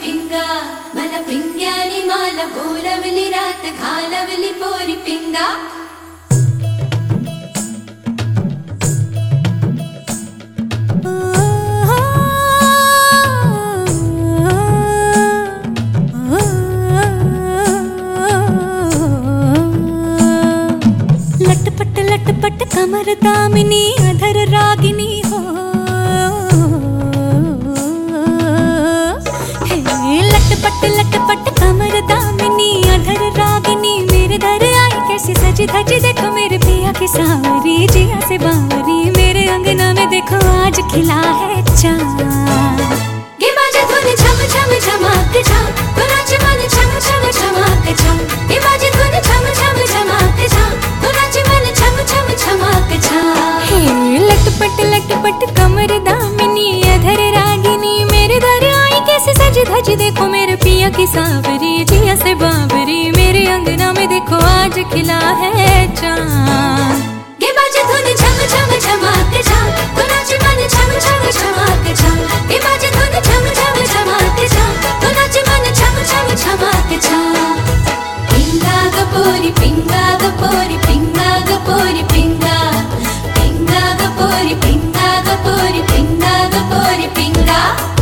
पिंगा मला पिंग्यानी माला बोलवली रात घालवली पोरी पिंगा लटपट लटपट कमर दामिनी अधर रागिनी हो लटपट लटपट कमर दामिनी अधर रागिनी मेरे दर आई कैसी सजी धजी देखो मेरे पिया की सांवरी जिया से बावरी मेरे अंगना में देखो आज खिला है चांद गे बाजे धुन झम झम झमाक झम तो नाचे मन झम झम झमाक झम गे बाजे धुन झम झम झमाक झम तो नाचे मन झम झम झमाक झम हे लटपट लटपट कमर दामिनी अधर रागिनी मेरे दर आई कैसी सजी धजी देखो मेरे पिया की सांवरी जिया से बावरी मेरे अंगना में देखो आज खिला है चांद गे बाजे धुन झम झम झमाक झम तो नाचे मन झम झम झमाक झम गे बाजे धुन झम झम झमाक झम तो नाचे मन झम झम झमाक झम पिंगा गपोरी पिंगा गपोरी पिंगा गपोरी पिंगा पिंगा गपोरी पिंगा गपोरी पिंगा गपोरी पिंगा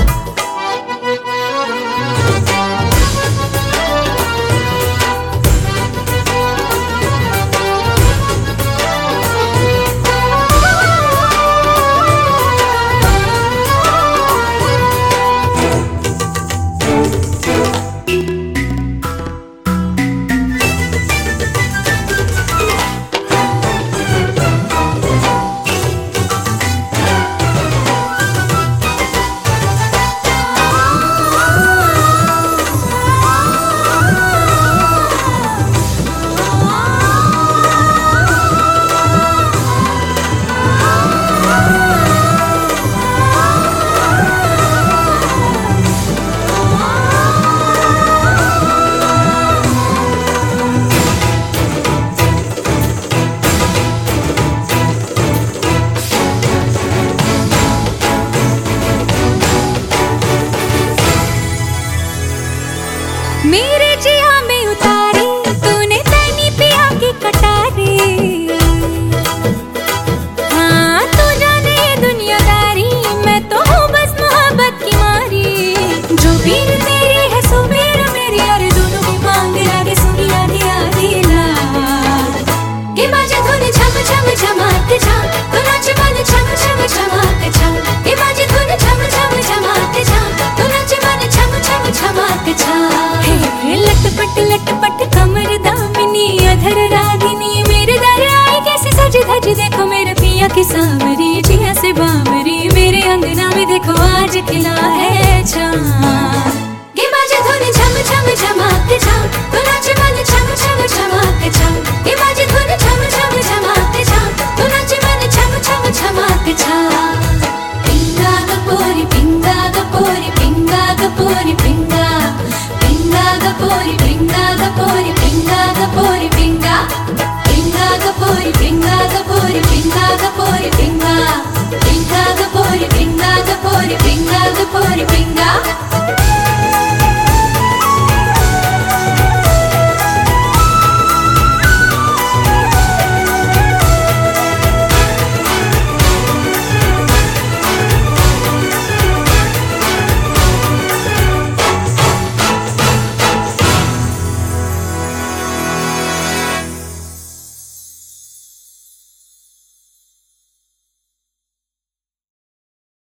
मेरे जिया में उतारी तूने तैनी पिया की कटारी हाँ तू जाने ये दुनियादारी मैं तो हूँ बस मोहब्बत की मारी जो पीर तेरी है सो मेरा मेरी और दोनों की मांग लागे सुनिया दिया दिला गे बाजे धुन झम झम झमाक झम तो नाचे मन झम झम झमाक झम गे बाजे धुन झम झम झमाक झम तो नाचे मन झम झम झमाक झम लटपट लटपट कमर दामिनी अधर रागिनी मेरे दर आई कैसी सजी धजी देखो मेरे पिया की सांवरी जिया से बावरी मेरे अंगना में देखो आज खिला है चांद गे बाजे धुन झम झम झमाक झम तो नाचे मन झम झम झमाक झम गे बाजे धुन झम झम झमाक झम तो नाचे मन झम झम झमाक झम पिंगा गपोरी पिंगा गपोरी पिंगा गपोरी पिंगा पिंगा गपोरी पिंगा गपोरी पिंगा गपोरी पिंगा पिंगा गपोरी पिंगा गपोरी पिंगा गपोरी पिंगा पिंगा गपोरी पिंगा गपोरी पिंगा गपोरी पिंगा